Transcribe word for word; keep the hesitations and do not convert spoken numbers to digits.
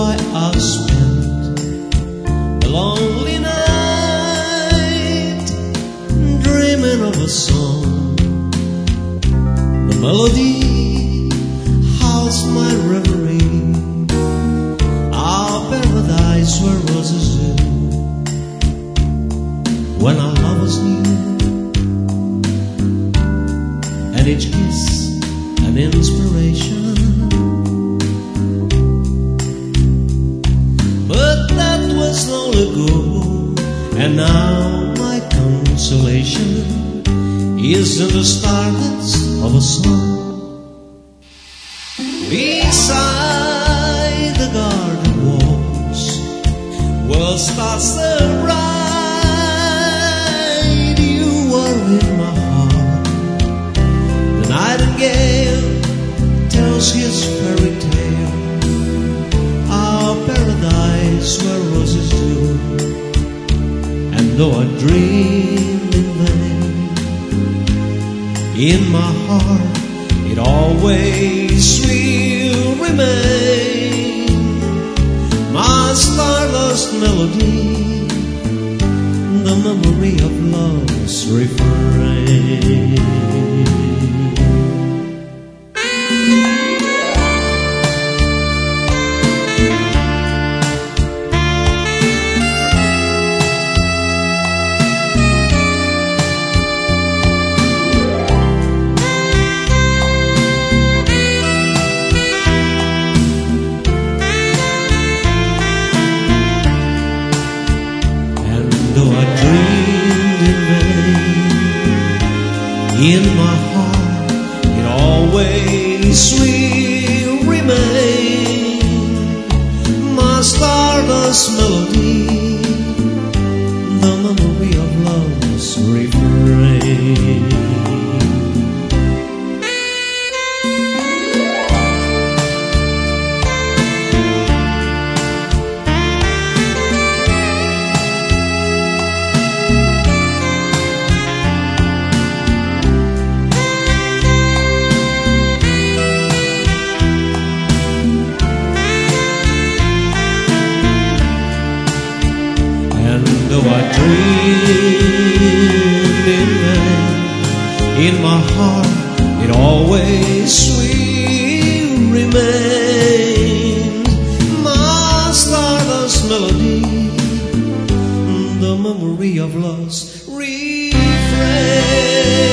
why I spent a lonely night dreaming of a song. The melody housed my reverie, our paradise where roses do. When our lovers knew, and each kiss an inspiration. But that was long ago, and now my consolation is in the starlets of a song. Beside the garden walls, where stars so bright, you are in my heart. The nightingale tells his fairy tale, our paradise where roses do. And though I dreamed in vain, in my heart it always will remain, my stardust melody, the memory of love's refrain. Though I dreamed in vain, in my heart it always will remain, my stardust melody, the memory of love's refrain. Though I dreamed in vain, in my heart it always will remain, my stardust melody, the memory of love's refrain.